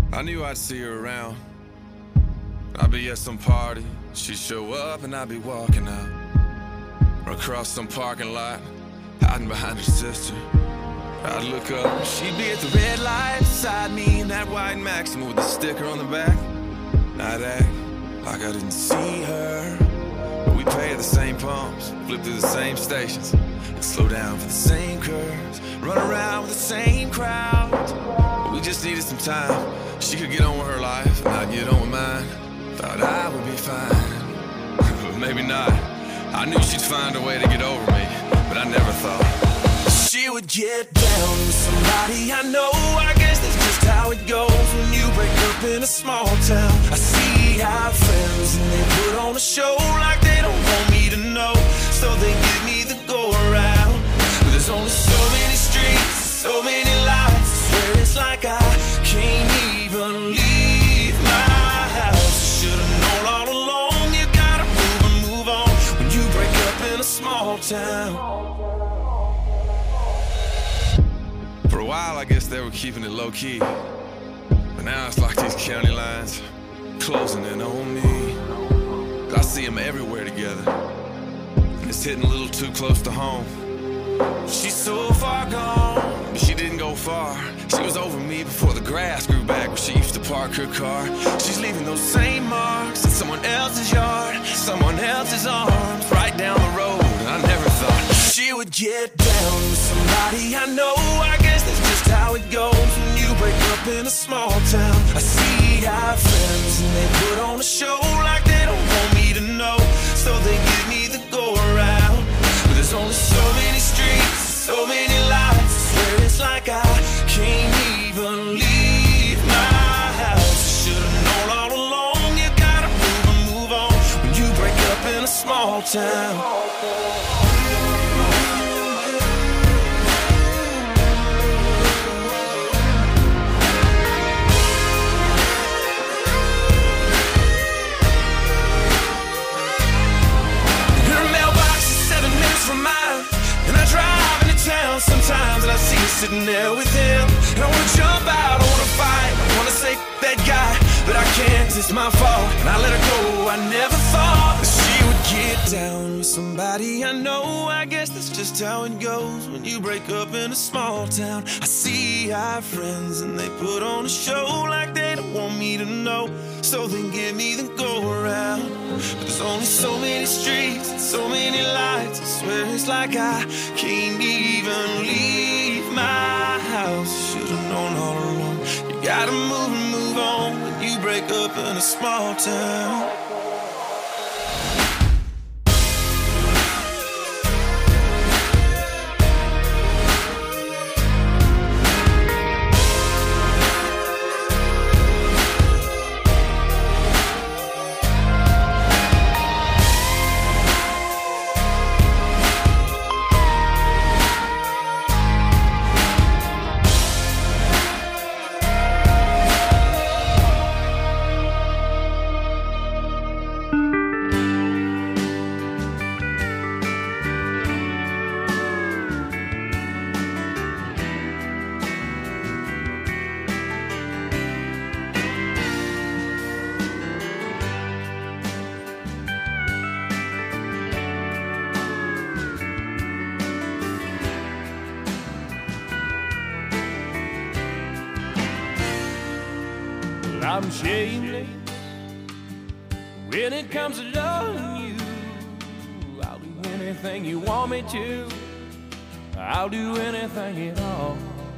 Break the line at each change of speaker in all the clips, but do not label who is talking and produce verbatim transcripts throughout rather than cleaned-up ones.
I knew I'd see her around. I'd be at some party, she'd show up and I'd be walking out. Or across some parking lot, hiding behind her sister. I'd look up, she'd be at the red light beside me in that white Maxima with the sticker on the back. I'd act like I didn't see her, but we pay at the same pumps, flip through the same stations, and slow down for the same curves, run around with the same crowds. But we just needed some time. She could get on with her life, and I'd get on with mine. Thought I would be fine, but maybe not. I knew she'd find a way to get over me, but I never thought she would get down with somebody I know. I guess that's just how it goes when you break up in a small town. I see our friends and they put on a show like they don't want me to know, so they give me the go around. But there's only so many streets, so many lights, I swear it's like I can't even leave my house. Should've known all along, you gotta move and move on when you break up in a small town. For a while, I guess they were keeping it low-key, but now it's like these county lines closing in on me. I see them everywhere together, and it's hitting a little too close to home. She's so far gone, but she didn't go far. She was over me before the grass grew back where she used to park her car. She's leaving those same marks in someone else's yard, someone else's arms, right down the road. And I never thought she would get down with somebody I know. I guess that's just how it goes when you break up in a small town. I see our friends and they put on a show like they don't want me to know, so they give me the go around. But there's only so many streets, so many lights, I swear it's like I can't even leave my house. Should've known all along, you gotta move and move on when you break up in a small town. From mine, and I drive into town sometimes, and I see her sitting there with him, and I wanna jump out, I wanna fight, I wanna say that guy, but I can't, 'cause it's my fault, and I let her go. I never thought that she would get down with somebody I know. I guess that's just how it goes when you break up in a small town. I see our friends and they put on a show like they don't want me to know, so they give me the go around. But there's only so many streets and so many lights, I swear it's like I can't even leave my house. Should've known all along, you gotta move and move on when you break up in a small town.
I'm shameless when it comes to loving you. I'll do anything you want me to. I'll do anything at all.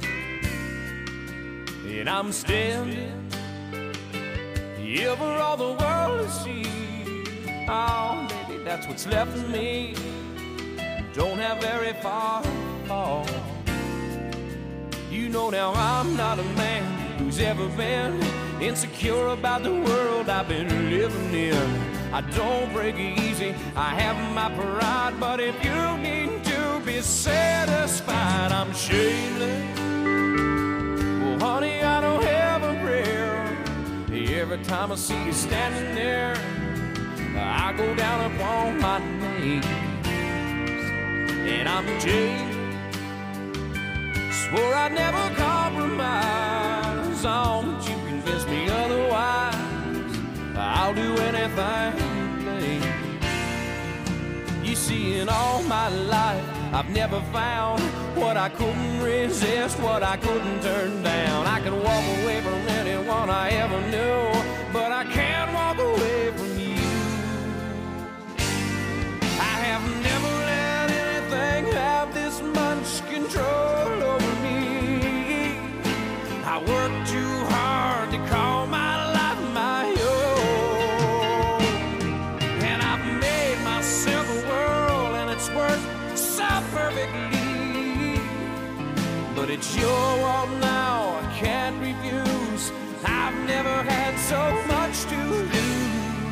And I'm standing here for all the world to see. Oh, baby, that's what's left of me. Don't have very far to fall. You know now I'm not a man who's ever been insecure about the world I've been living in. I don't break easy, I have my pride, but if you need to be satisfied, I'm shameless. Well, honey, I don't have a prayer. Every time I see you standing there, I go down upon my knees. And I'm jaded, swore I'd never compromise on, but you convinced me I'll do anything, babe. You see, in all my life, I've never found what I couldn't resist, what I couldn't turn down. I can walk away from anyone I ever knew, but I can't walk away from you. I have never let anything have this much control over me. I work too hard to call my life my own, and I've made myself a world, and it's worked so perfectly. But it's your world now, I can't refuse. I've never had so much to lose.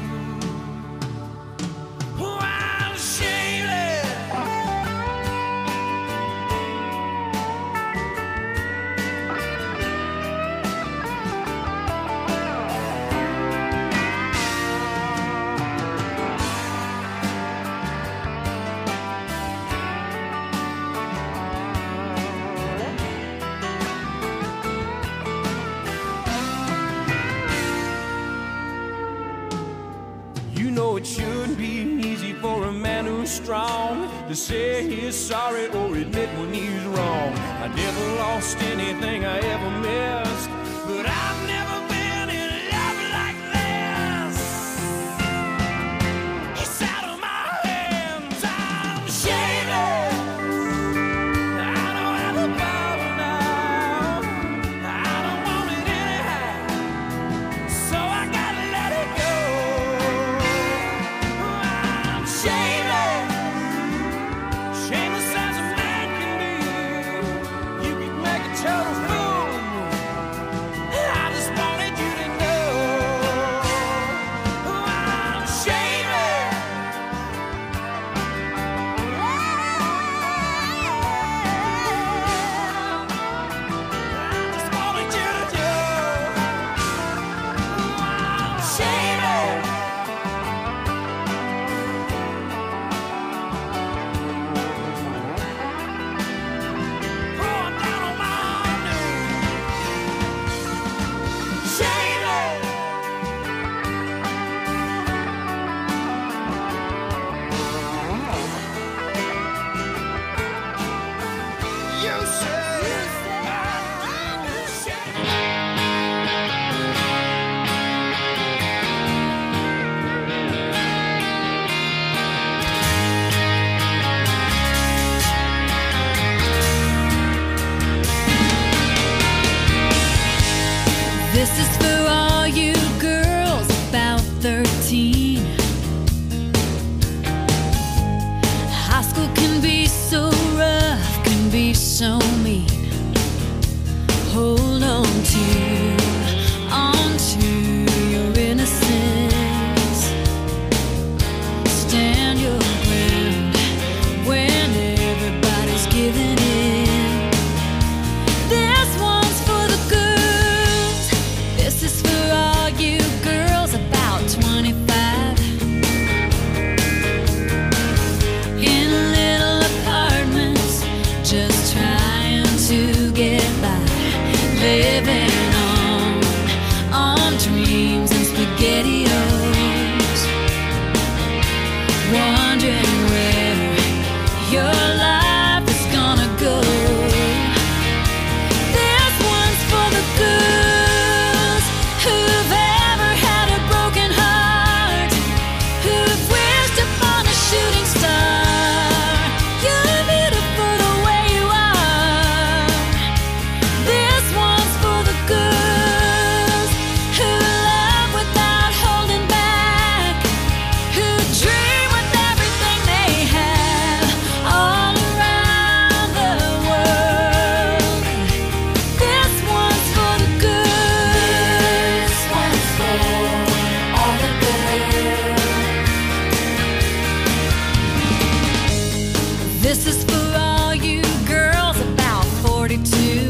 Oh, I'm shameless. It shouldn't be easy for a man who's strong to say he's sorry or admit when he's wrong. I never lost anything I ever missed, but I've never been in love like this. It's out of my hands, I'm shameless. I don't have a power now, I don't want it anyhow, so I gotta let it go.
This is for all you girls about thirteen. High school can be so rough, can be so mean. Hold on to, on to your innocence. Stand your ground when everybody's giving in. This one's for the girls. This is for all you girls about twenty-five. In little apartments, just trying to get by. Living on, on dreams and SpaghettiOs. Wondering where your life is gonna go. This one's for the girls who've ever had a broken heart, who've wished upon a shooting star. You're beautiful the way you are. This one's for the girls who love without holding back, who dream with everything they have all around the world. This one's for the girls. This one's for all the girls. This is for all you girls about forty-two.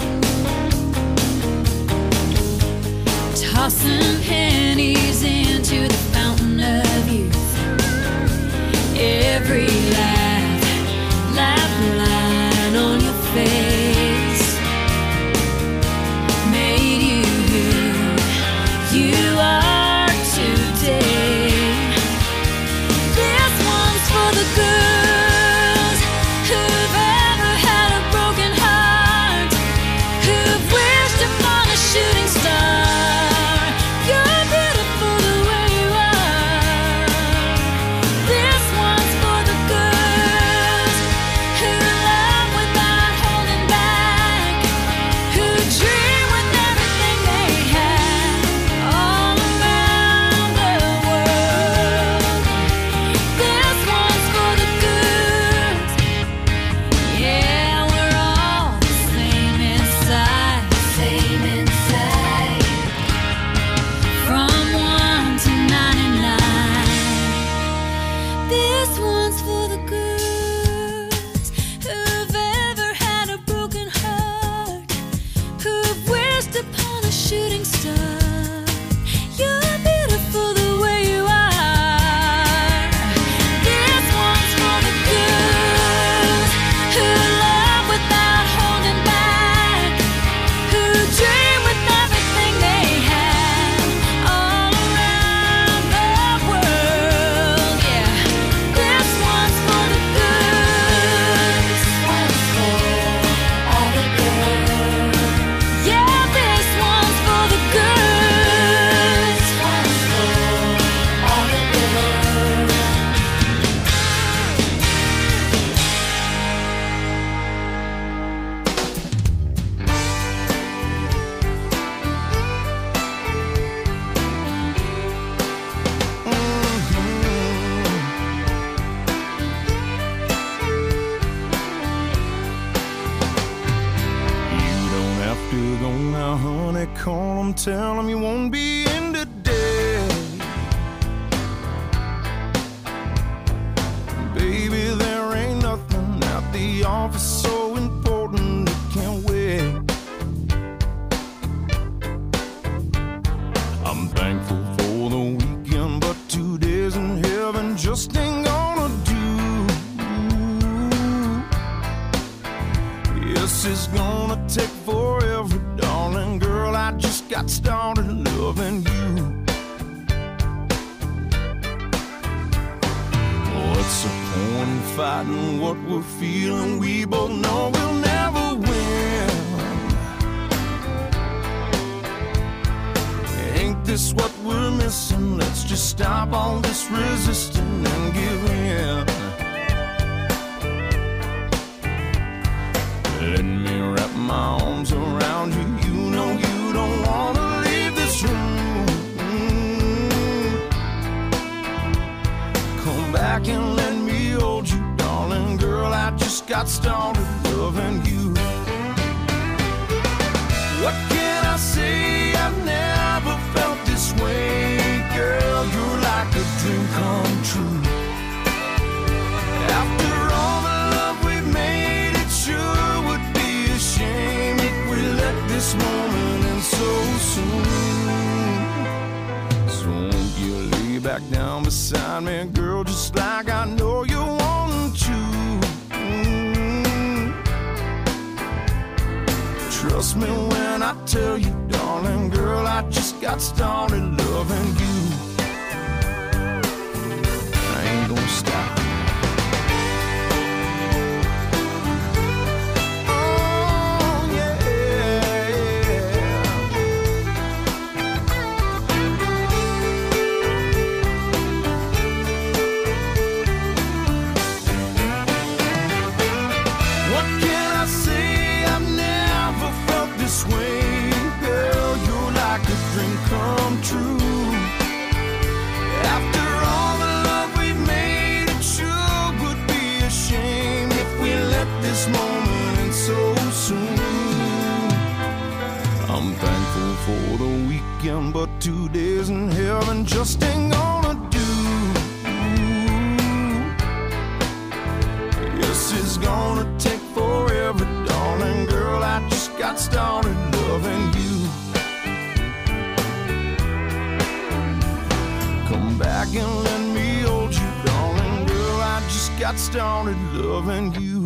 Tossing pennies into the fountain of youth. Every laugh, laugh line on your face made you who you are today.
him, tell him you won't be in today. Baby, there ain't nothing at the office so important it can't wait. I'm thankful for the weekend, but two days in heaven just ain't gonna do. Yes, it's gonna take forever, darling girl. I just got started loving you. What's the point in fighting what we're feeling? We both know we'll never win. Ain't this what we're missing? Let's just stop all this resisting and give in. Let me wrap my arms around you. You know you don't wanna leave this room. Come back and let me hold you, darling girl. I just got started loving you. What can I say? I've never felt this way, girl. You're like a dream come true. After all the love we've made, it sure would be a shame if we let this moment end so soon. So won't you lay back down beside me, girl, just like I know you want to. Mm. Trust me when I tell you, darling girl, I just got started loving you. I ain't gonna stop. Come true. After all the love we've made, it sure would be a shame if we let this moment end so soon. I'm thankful for the weekend, but two days in heaven just ain't gonna do. Yes, it's gonna take forever, darling girl. I just got started loving you. Come back and let me hold you, darling girl. I just got started loving you.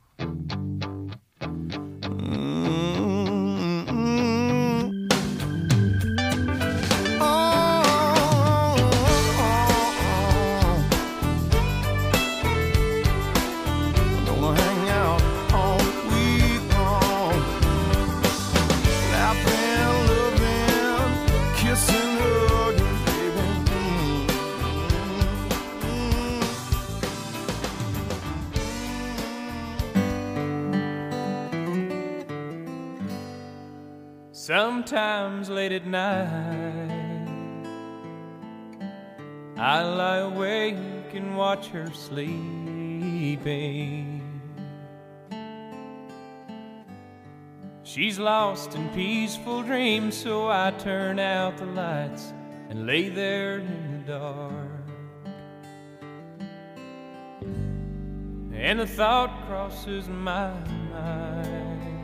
Sometimes late at night I lie awake and watch her sleeping. She's lost in peaceful dreams, so I turn out the lights and lay there in the dark. And a thought crosses my mind: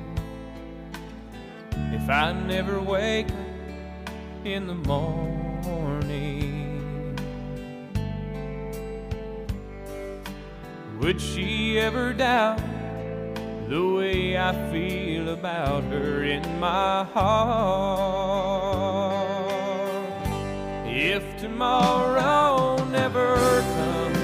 if I never wake up in the morning, would she ever doubt the way I feel about her in my heart? If tomorrow never comes,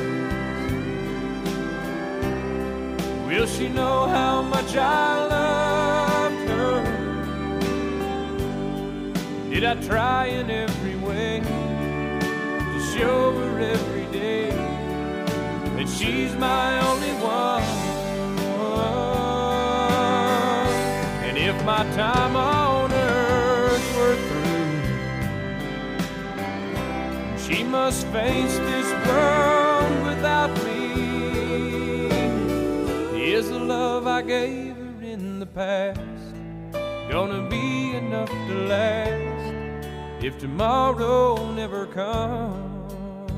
will she know how much I loved her? Did I try in every way to show her every day that she's my only one? And if my time on earth were through, she must face this world without me, is the love I gave her in the past gonna be enough to last? if tomorrow never comes.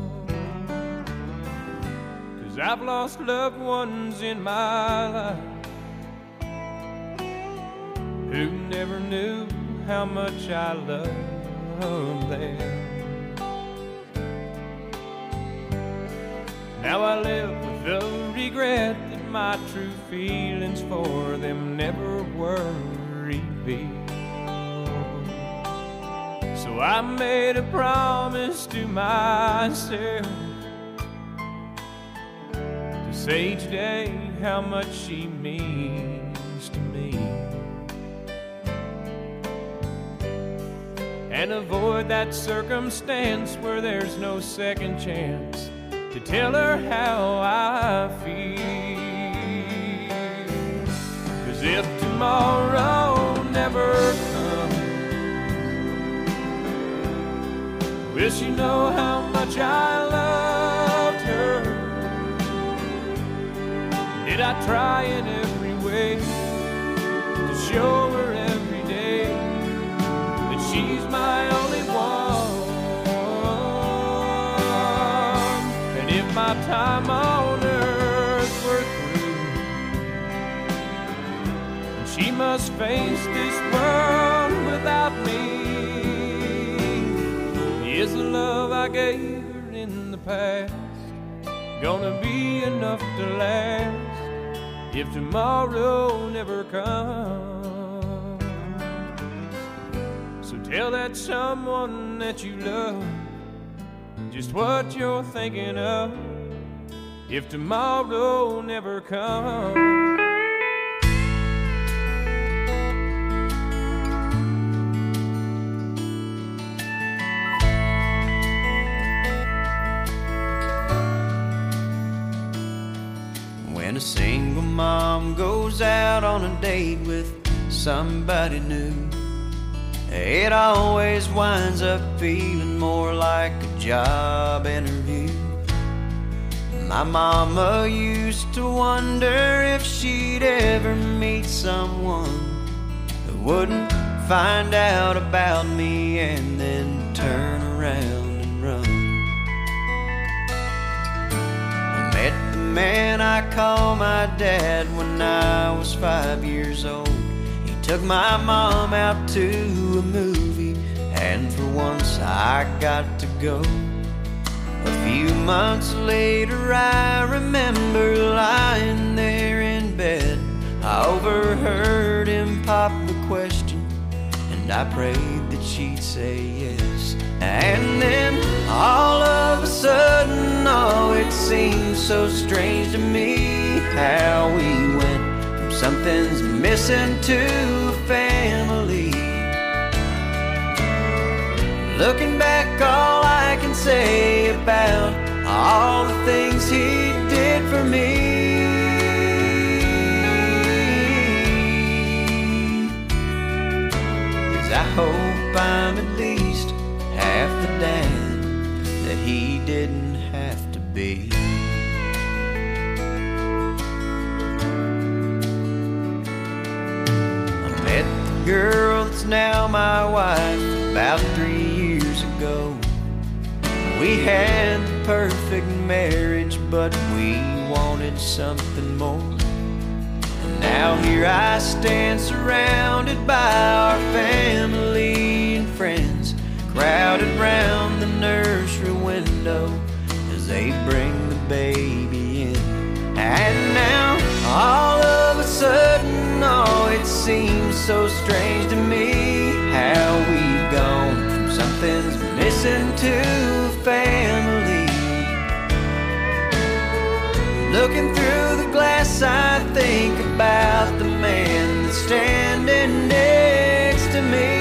'Cause I've lost loved ones in my life who never knew how much I loved them. Now I live with the regret that my true feelings for them never were revealed. So I made a promise to myself to say each day how much she means to me, and avoid that circumstance where there's no second chance to tell her how I feel. 'Cause if tomorrow never comes, will she know how much I loved her? Did I try in every way to show her every day that she's my only one? And if my time on earth were through, and she must face this world without me, is the love I gave her in the past gonna be enough to last if tomorrow never comes? So tell that someone that you love just what you're thinking of if tomorrow never comes.
When a single mom goes out on a date with somebody new, it always winds up feeling more like a job interview. My mama used to wonder if she'd ever meet someone who wouldn't find out about me and then turn around and run. Man I call my dad when I was five years old. He took my mom out to a movie, and for once I got to go. A few months later I remember lying there in bed. I overheard him pop the question, and I prayed that she'd say yes. And then all of a sudden, oh, it seemed so strange to me how we went from something's missing to a family. Looking back, all I can say about all the things he did for me is I hope I'm at least half the dad that he didn't have to be. I met the girl that's now my wife about three years ago. We had the perfect marriage, but we wanted something more. And now here I stand surrounded by our family and friends, crowded round the nursery window as they bring the baby in. And now, all of a sudden, oh, it seems so strange to me how we've gone from something's missing to family. Looking through the glass, I think about the man that's standing next to me.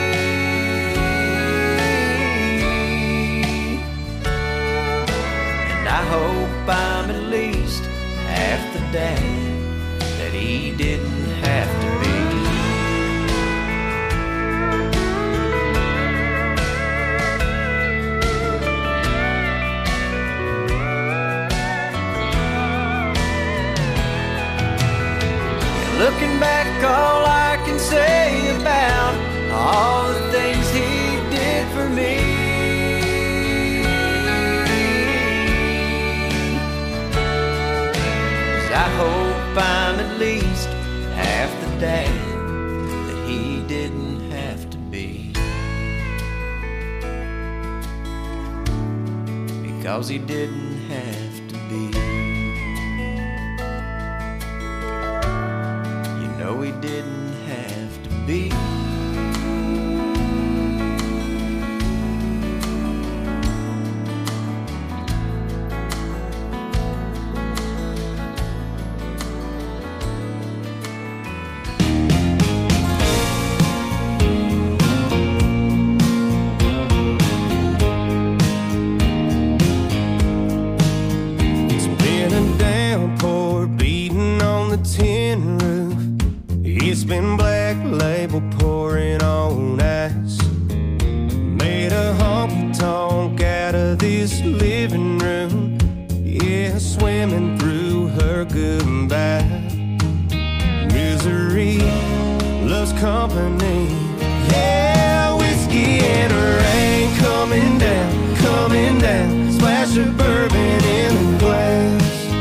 I hope I'm at least half the dad that he didn't have to be. Looking back, all I can say about all the things he did for me. 'Cause I hope I'm at least half the dad that he didn't have to be. Because he didn't have to be. You know he didn't have to be.
Tin roof, it's been black label pouring on ice. Made a honky tonk out of this living room, yeah, swimming through her goodbye. Misery loves company, yeah, whiskey and rain coming down, coming down, splash of bourbon in the glass.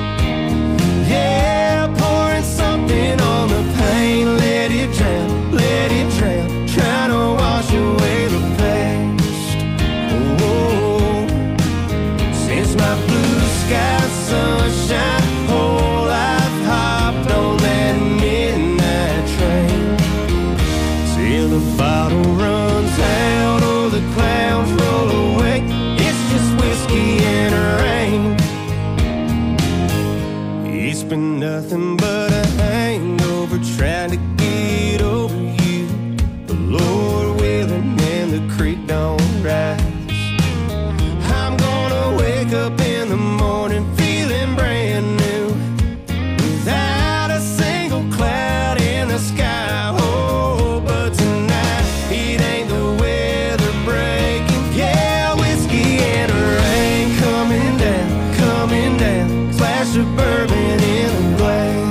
On the pain, let it drown, let it drown, trying to wash away the past. Oh, since my blue sky sunshine, whole life hopped on that midnight train. Till the bottle runs out or the clouds roll away, it's just whiskey and rain. It's been nothing but a hangover trying to get over you. The Lord willing and the creek don't rise. I'm gonna wake up in the morning feeling brand new, without a single cloud in the sky. Oh, but tonight it ain't the weather breaking. Yeah, whiskey and rain coming down, coming down, splash of bourbon in the glass.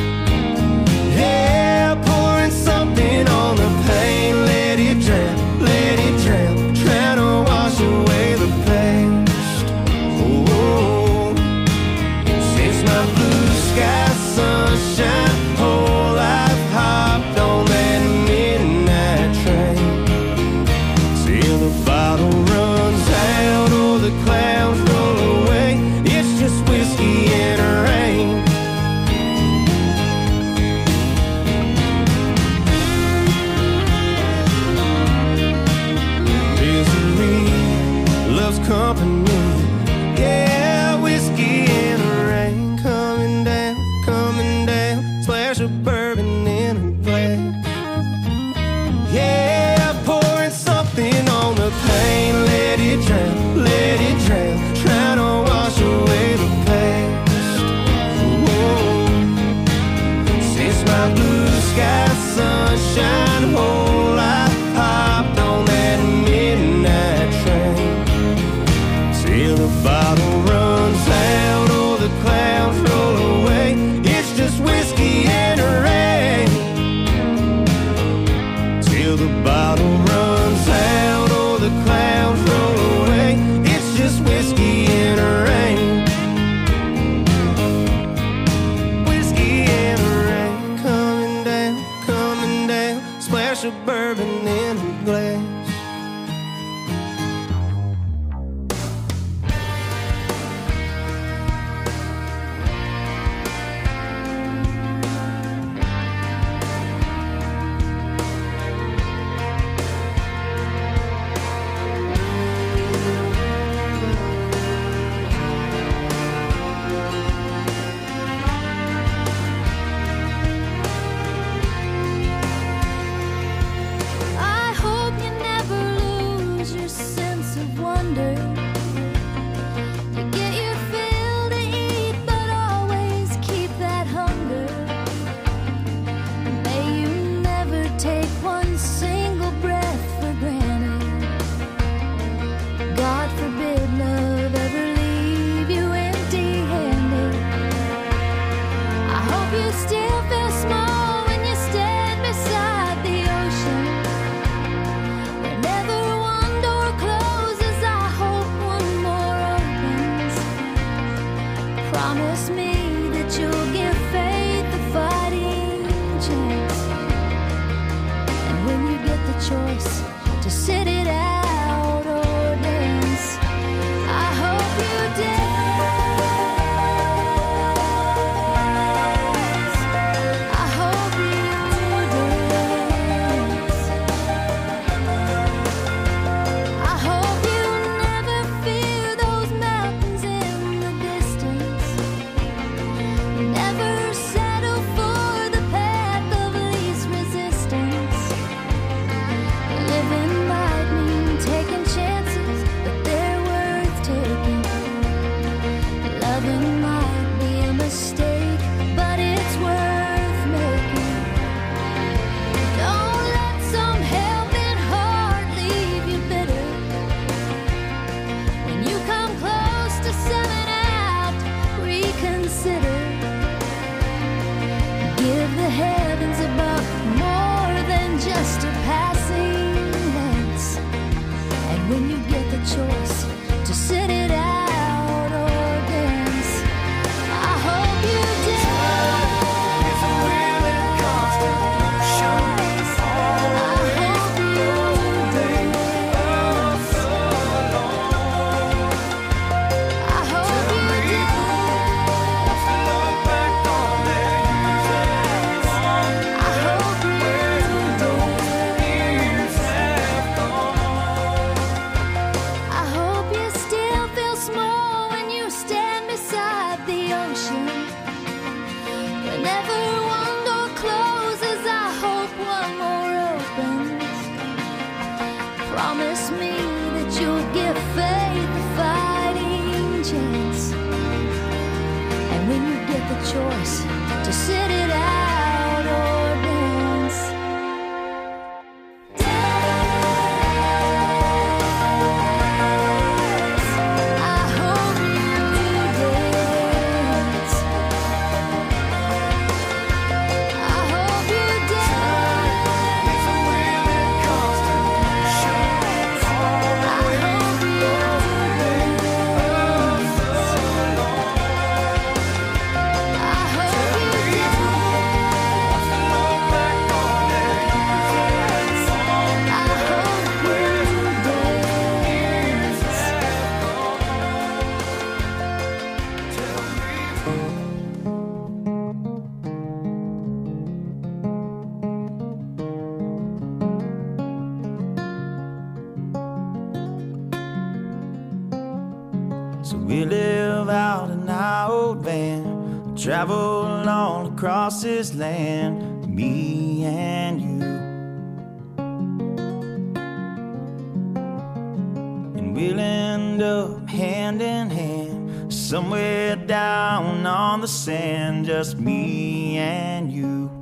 On the pain, let it drown, let it drown, trying to wash away the past. Oh, since my blue sky sunshine, whole life hopped on that midnight train. Till the bottle runs out or the clouds roll away, it's just whiskey and rain. Company, yeah, whiskey and rain coming down, coming down, splash of bourbon in a glass. Yeah, pouring something on the pain, let it drown, let it drown, trying to wash away the past. Whoa. Since my blue sky sunshine, whole life hopped on that midnight train. Till the bottle runs out or the clouds roll away, it's just whiskey and rain. Till the bottle runs out or the clouds roll away, it's just whiskey and rain. Whiskey and rain coming down, coming down, splash of bourbon in a glass.
I choice to sit it out or dance. I hope you dance.
It's a willing constant motion.
I hope you dance. I hope you dance.
Look back on their years and gone.
I hope you
Years have gone.
I hope you still feel small when you stand beside the ocean. Whenever one door closes, I hope one more opens. Promise me that you'll give faith a fighting chance. And when you get the choice to sit it out or dance, I hope you dance. I hope you dance.
It's a willing constant motion.
I hope you dance. I hope you dance.
Look back on their years and gone.
I hope you
Years
dance.
have gone. Tell me.
So we live out in our old van, travel all across this land, me and you. And we'll end up hand in hand, somewhere down on the sand, just me and you.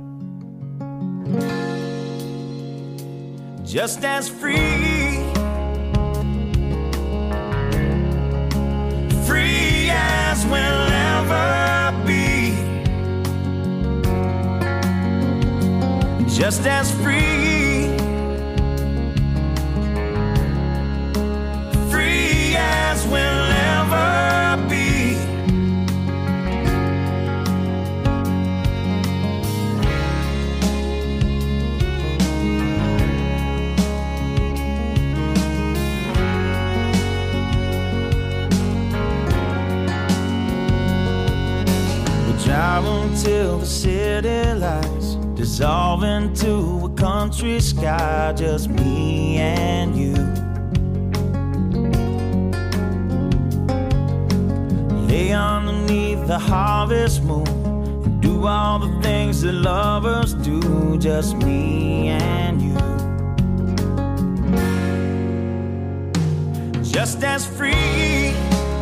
Just as free, free as we'll ever be, just as free, free as we'll ever be. Drive until the city lights dissolve into a country sky, just me and you. Lay underneath the harvest moon and do all the things that lovers do, just me and you. Just as free,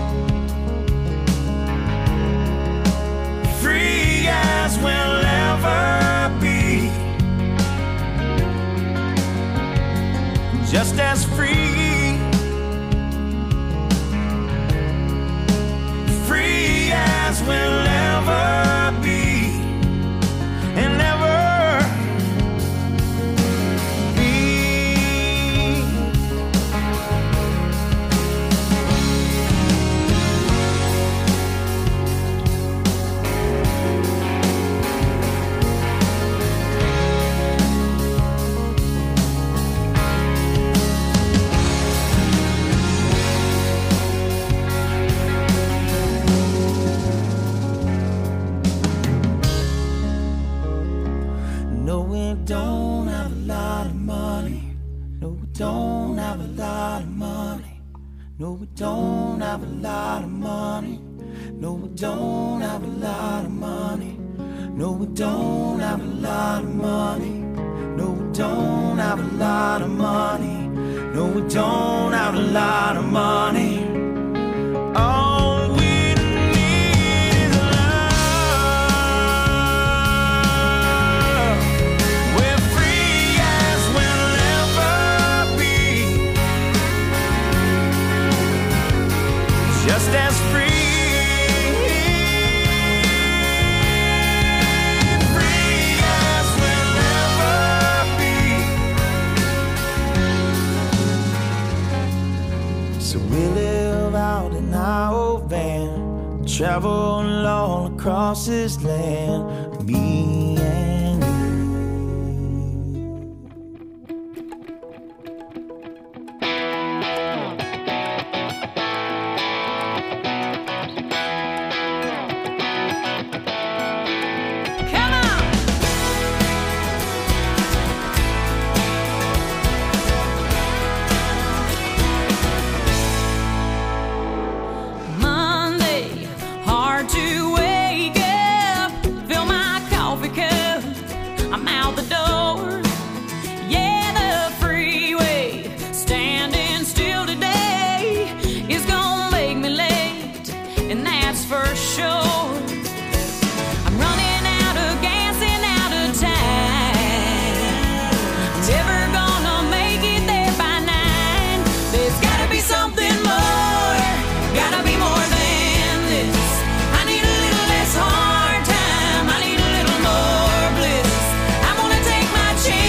free as we'll ever be, just as free, free as we'll ever be, and ever be. No, we don't have a lot of money. No, we don't have a lot of money. No, we don't have a lot of money. No, we don't have a lot of money. No, we don't have a lot of money. No, we don't have a lot of money. No, we don't have a lot of money. All we need is love. We're free as we'll ever be, just as free, free as we'll ever be. So travel all across this land, me and you.
Change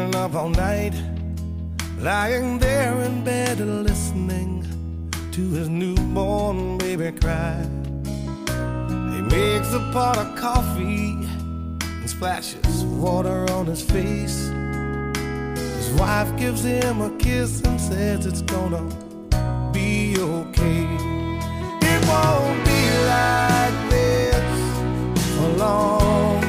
staying up all night, lying there in bed and listening to his newborn baby cry. He makes a pot of coffee and splashes water on his face. His wife gives him a kiss and says it's gonna be okay. It won't be like this for long.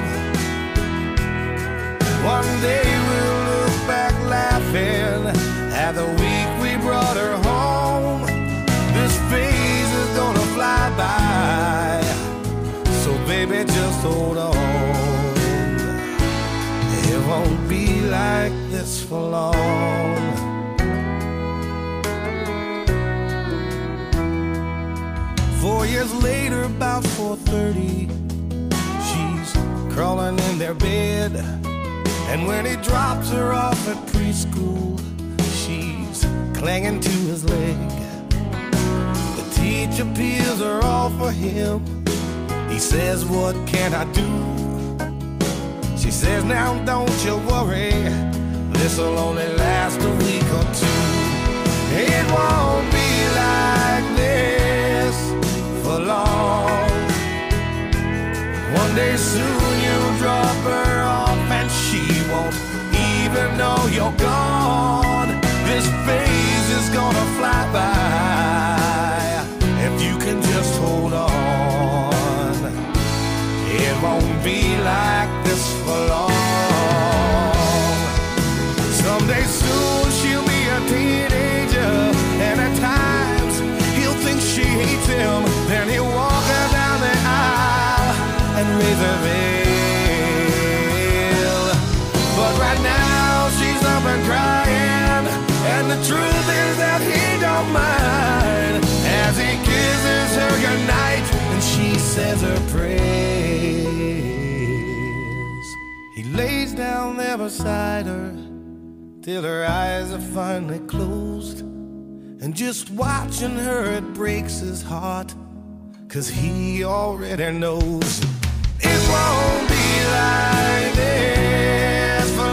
One day we'll look back laughing at the week we brought her home. This phase is gonna fly by, so baby just hold on. It won't be like this for long. Four years later, about four thirty, she's crawling in their bed. And when he drops her off at preschool, she's clinging to his leg. The teacher peels her off for him. He says, what can I do? She says, now don't you worry, this'll only last a week or two. It won't be like this for long. One day soon you'll drop her off and she won't even know you're gone. This phase is gonna fly by if you can just hold on. It won't be like this for long. Someday soon she'll be a teenager, and at times he'll think she hates him. Then he'll walk her down the aisle and raise her veil. But right now she's up and crying, and the truth is that he don't mind as he kisses her goodnight and she says her prayers. He lays down there beside her till her eyes are finally closed, and just watching her it breaks his heart, 'cause he already knows it won't be like this for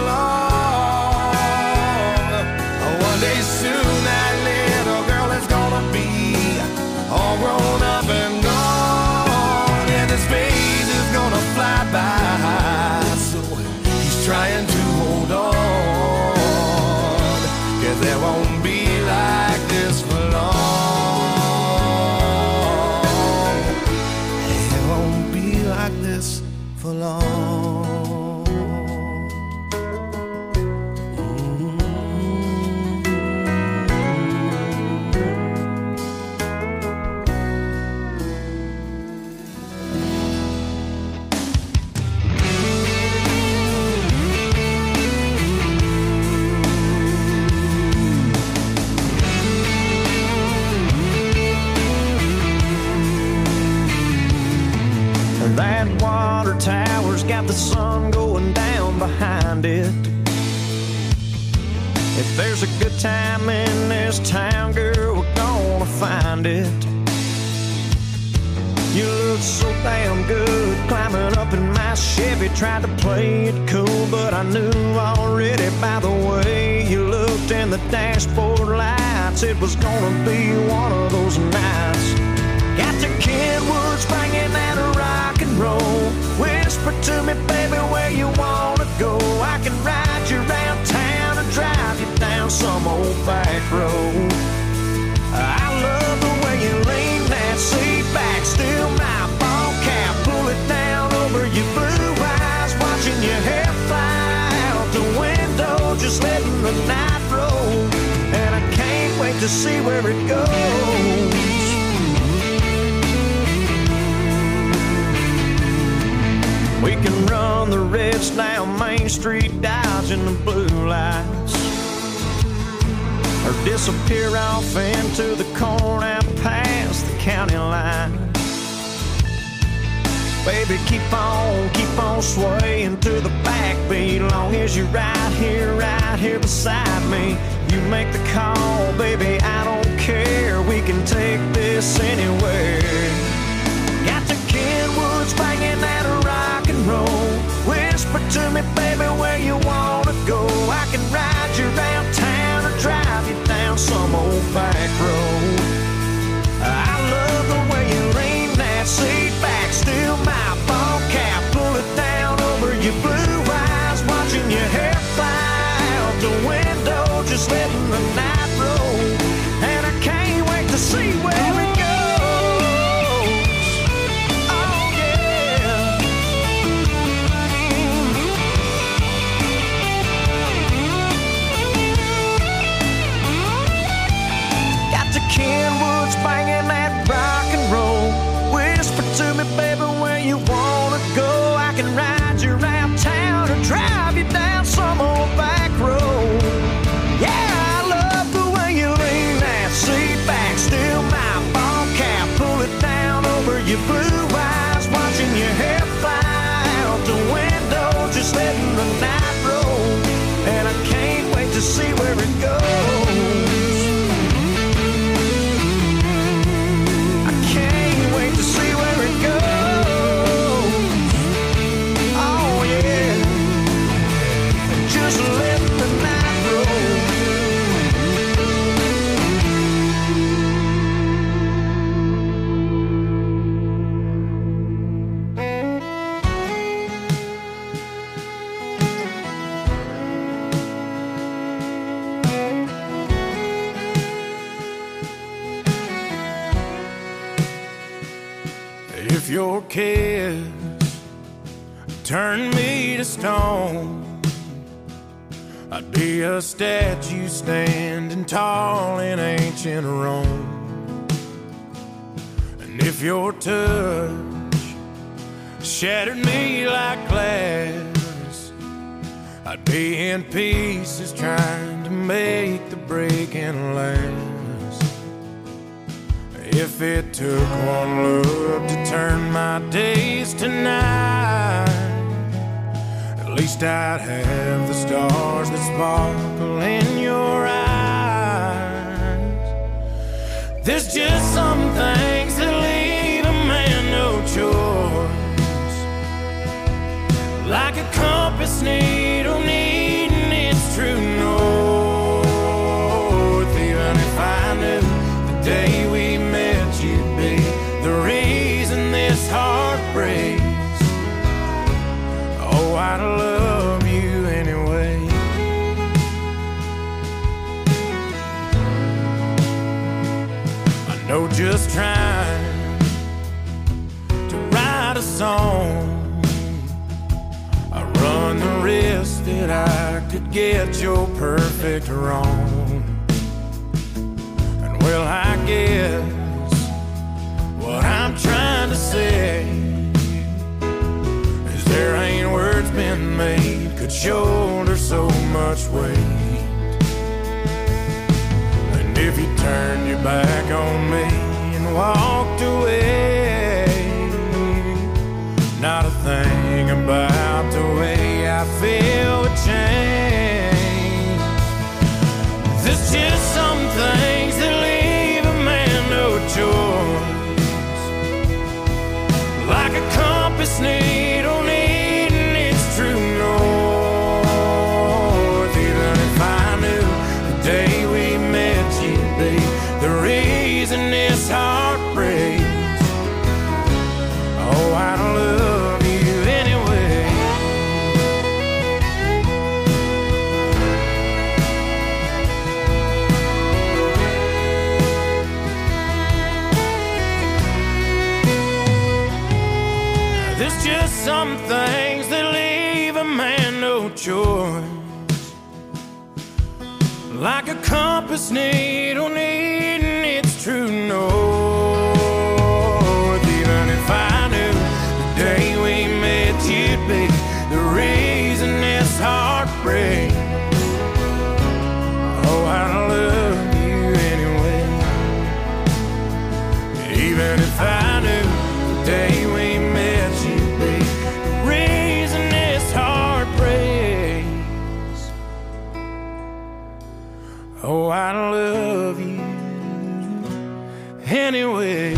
long. One day soon that little girl is gonna be all grown up and gone, and this phase is gonna fly by, so he's trying to hold on, 'cause there won't be like this for long. It won't be like this for long.
That water tower's got the sun going down behind it. If there's a good time in this town, girl, we're gonna find it. You look so damn good climbing up in my Chevy. Tried to play it cool, but I knew already by the way you looked in the dashboard lights it was gonna be one of those nights. Got the Kenwoods banging that rock and roll. Whisper to me, baby, where you wanna go. I can ride you around town and drive you down some old back road. I love the way you lean that seat back, still my ball cap, pull it down over your blue eyes, watching your hair fly out the window, just letting the night roll. And I can't wait to see where it goes. We can run the reds down Main Street, dodging the blue lights, or disappear off into the corn out past the county line. Baby, keep on, keep on swaying to the backbeat, long as you're right here, right here beside me. You make the call, baby, I don't care. We can take this anywhere. Got the Kenwoods banging that rock and roll. Whisper to me, baby, where you wanna go. I can
If your kiss turned me to stone, I'd be a statue standing tall in ancient Rome. And if your touch shattered me like glass, I'd be in pieces trying to make the breaking last. If it took one look to turn my days to night, at least I'd have the stars that sparkle in your eyes. There's just some things that leave a man no choice, like a compass needle needing its true north. Even if I knew the day we met you'd be the reason this heart breaks, oh, I'd love you anyway. I know just trying to write a song, I run the risk that I could get your perfect wrong. And well, I guess what I'm trying to say is there ain't words been made could shoulder so much weight. And if you turned your back on me and walked away, not a thing about the way I feel would change. There's just some things that leave a man no choice, like a compass needle needing its true north. Even if I knew the day we met you'd be the reason this heart breaks, oh, I don't love you anyway. There's just some things that leave a man no choice, like a compass needle needing its true north. Even if I knew the day we met you'd be the reason this heart breaks, oh, I love you anyway. Even if I knew the day we met you'd be the reason this heart breaks, oh, I love you anyway.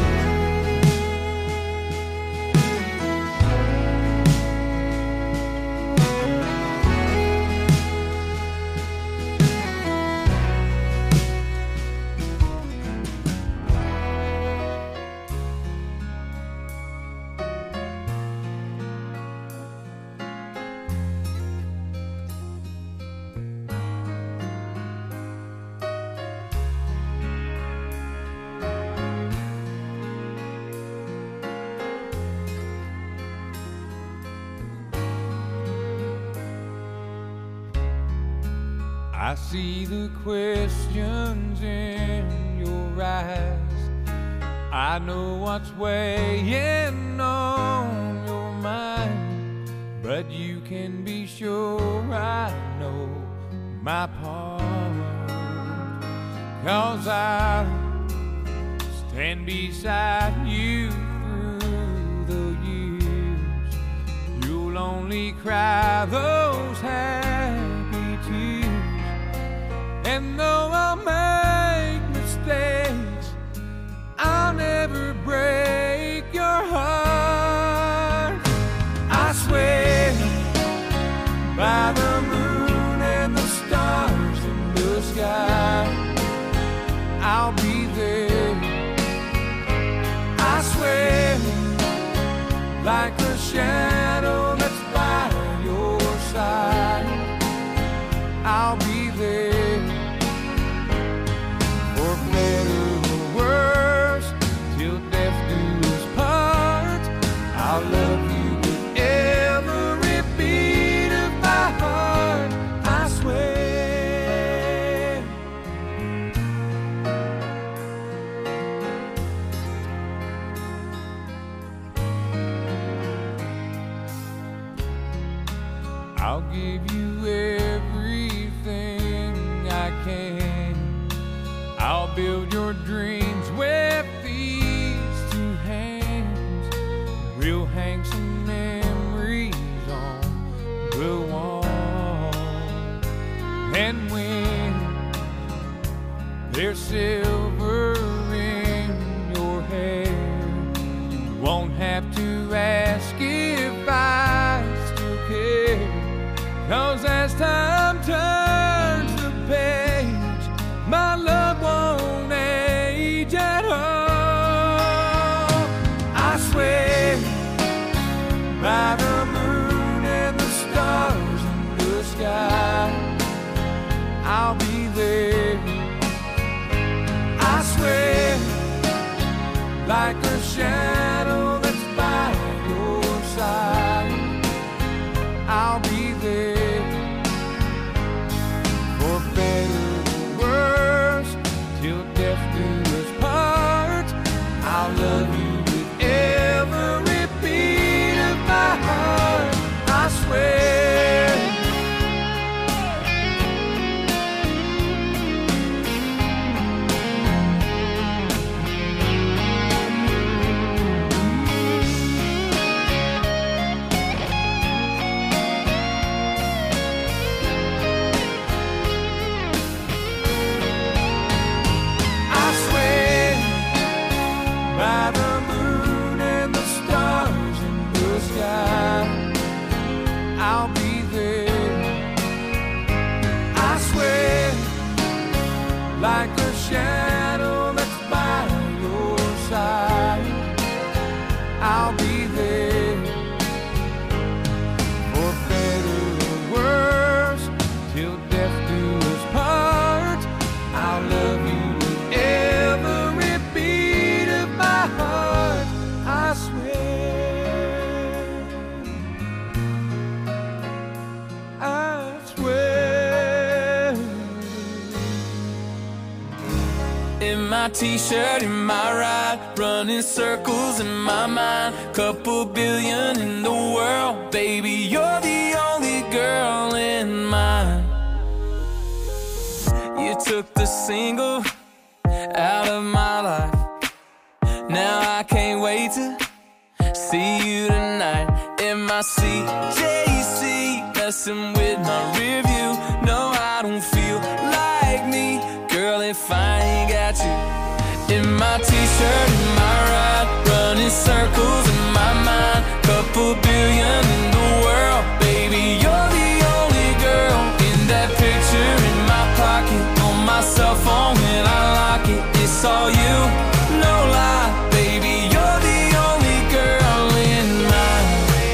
I see the questions in your eyes. I know what's weighing on your mind, but you can be sure I know my part. 'Cause I'll stand beside you through the years. You'll only cry those happy tears. And though I'll make mistakes, I'll never break your heart. I swear by the moon and the stars in the sky, I'll be there. I swear like a shadow that's by your side, I'll be there. For better or worse, till death do us part,
I'll give you everything I can. I'll build your dreams with these two hands. We'll hang some memories on the wall. And when there's silver in your hair, you won't have to ask if I still care. 'Cause as time turns the page, my love won't age at all. I swear by the moon and the stars in the sky, I'll be there. I swear, like a shadow that's by your side, I'll be there. For better or worse, till death do us part, I'll love you with every beat of my heart. I swear. By the moon and the stars in the sky, I'll be there. I swear, like a shadow that's by your side, I'll be there. For better or worse, till death do us part, I'll love you with every beat of my heart. I swear, I swear.
In my t-shirt, in my ride, running circles in my mind. Couple billion in the world, baby, you're the only girl in mine. You took the single out of my life. Now I can't wait to see you tonight. In my C J C, messing with my rear view. No, I don't feel like me, girl, if I ain't got you. In my t-shirt, in my ride, running circles in my mind. Couple billion in the world, baby, you're the only girl. In that picture in my pocket, on my cell phone when I lock it, it's all you, no lie, baby, you're the only girl in mine.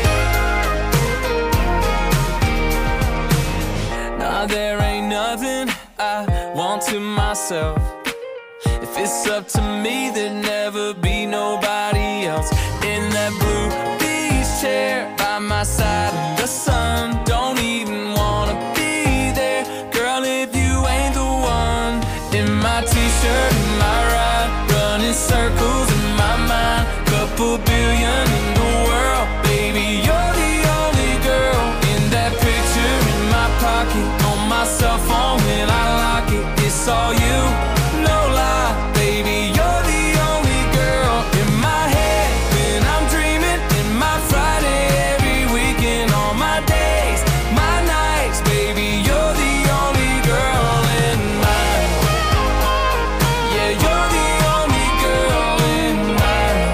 Nah, there ain't nothing I want to myself. If it's up to me, there'd never be nobody else. In that blue beach chair by my side in the sun, don't even wanna be there, girl, if you ain't the one. In my t-shirt, in my ride, running circles in my mind. Couple billion in the world, baby, you're the only girl. In that picture in my pocket, on my cell phone when I lock it, it's all you, no lie, baby, you're the only girl. In my head when I'm dreaming, in my Friday every weekend, all my days, my nights, baby, you're the only girl in mine. Yeah, you're the only girl in mine.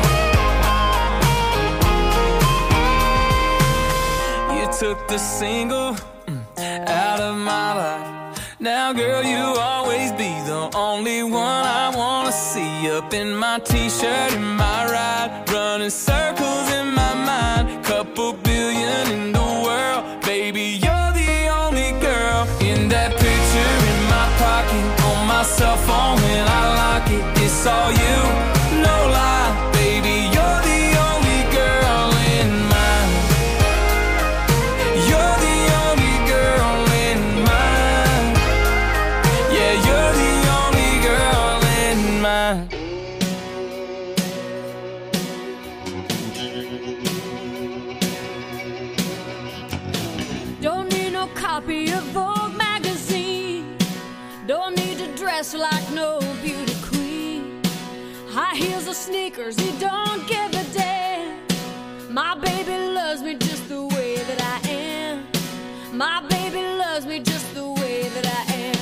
You took the single mm, out of my life. Now, girl, you'll always be the only one I wanna see. Up in my t-shirt, in my ride, running circles in my mind. Couple billion in the world, baby, you're the only girl. In that picture in my pocket, on my cell phone when I lock it, it's all you, no lie, baby, you're the only girl in mine. You're the only girl in mine. Yeah, you're the only girl in mine.
Don't need sneakers, he don't give a damn. My baby loves me just the way that I am. My baby loves me just the way that I am.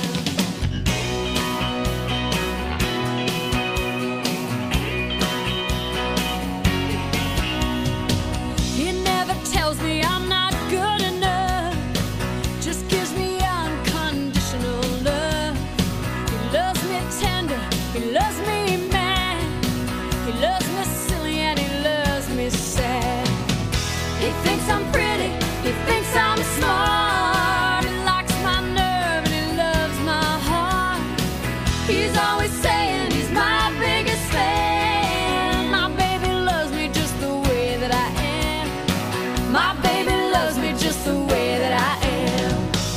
He never tells me I'm not good enough, just gives me unconditional love. He loves me tender, he loves me mad, he loves me silly and he loves me sad. He thinks I'm pretty, he thinks I'm smart, he likes my nerve and he loves my heart. He's always saying he's my biggest fan. My baby loves me just the way that I am. My baby loves me just the way that I am.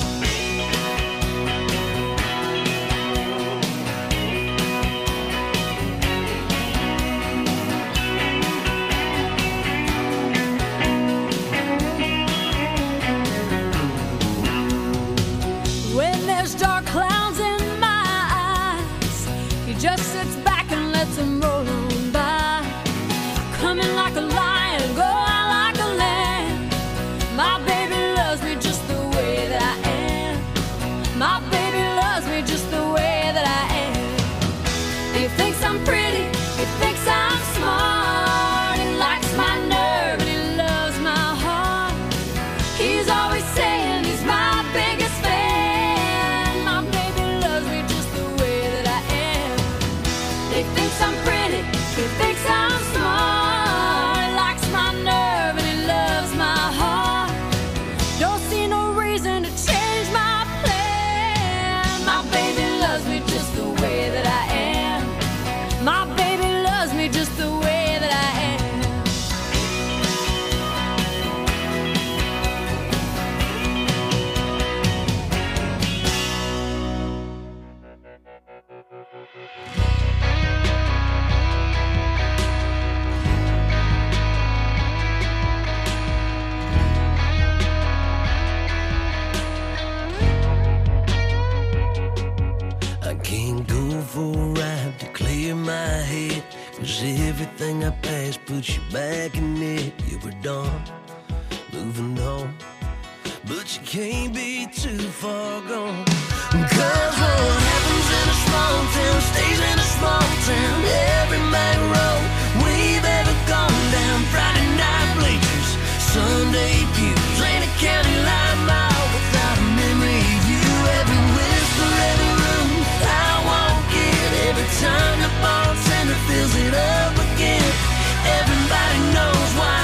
When there's dark clouds in my eyes, he just sits back and lets them roll on by. Come in like a lion, go out like a lamb. My baby loves me just the way that I am. My baby loves me just the way that I am. He thinks I'm pretty, he thinks I'm smart, he likes my nerve and he loves my heart. He's always saying he's my biggest fan. My baby loves me just the way that I am. He thinks I'm pretty, he thinks I'm smart, he likes my nerve and he loves my heart. Don't see no reason to change my plan. My baby loves me just the way that I am. My baby loves me just the way that I am.
I can't go for a ride to clear my head, 'cause everything I passed puts you back in it. You were done, moving on, but you can't be too far gone. 'Cause what happens in a small town stays in a small town. Every main road we've ever gone down, Friday night bleachers, Sunday pews, ain't a county line mile without a memory of you. Every whisper, every room I walk in, every time the bartender fills it up again, everybody knows why